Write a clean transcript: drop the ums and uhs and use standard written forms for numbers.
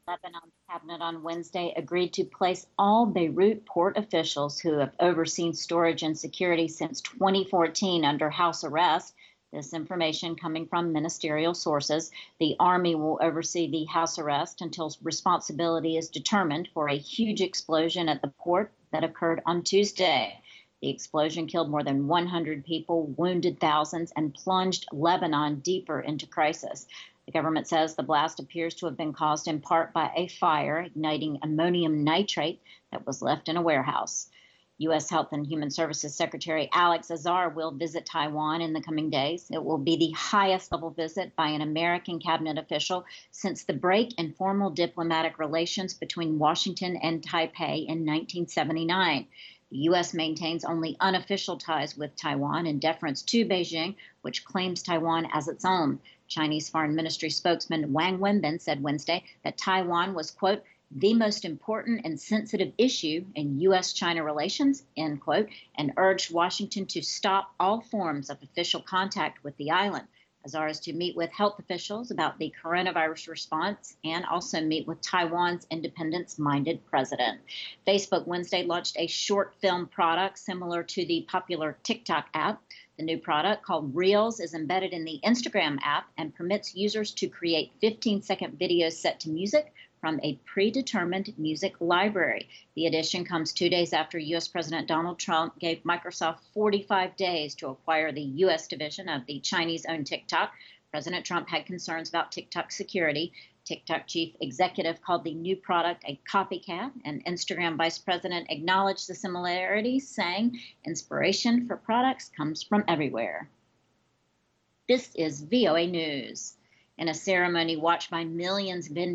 Lebanon's cabinet on Wednesday agreed to place all Beirut port officials who have overseen storage and security since 2014 under house arrest. This information coming from ministerial sources. The army will oversee the house arrest until responsibility is determined for a huge explosion at the port that occurred on Tuesday. The explosion killed more than 100 people, wounded thousands, and plunged Lebanon deeper into crisis. The government says the blast appears to have been caused in part by a fire igniting ammonium nitrate that was left in a warehouse. U.S. Health and Human Services Secretary Alex Azar will visit Taiwan in the coming days. It will be the highest level visit by an American cabinet official since the break in formal diplomatic relations between Washington and Taipei in 1979. The U.S. maintains only unofficial ties with Taiwan in deference to Beijing, which claims Taiwan as its own. Chinese Foreign Ministry spokesman Wang Wenbin said Wednesday that Taiwan was, quote, the most important and sensitive issue in U.S.-China relations, end quote, and urged Washington to stop all forms of official contact with the island. Azar is to meet with health officials about the coronavirus response and also meet with Taiwan's independence-minded president. Facebook Wednesday launched a short film product similar to the popular TikTok app. The new product, called Reels, is embedded in the Instagram app and permits users to create 15-second videos set to music from a predetermined music library. The addition comes 2 days after U.S. President Donald Trump gave Microsoft 45 days to acquire the U.S. division of the Chinese-owned TikTok. President Trump had concerns about TikTok security. TikTok chief executive called the new product a copycat, and Instagram vice president acknowledged the similarities, saying inspiration for products comes from everywhere. This is VOA News. In a ceremony watched by millions of Indians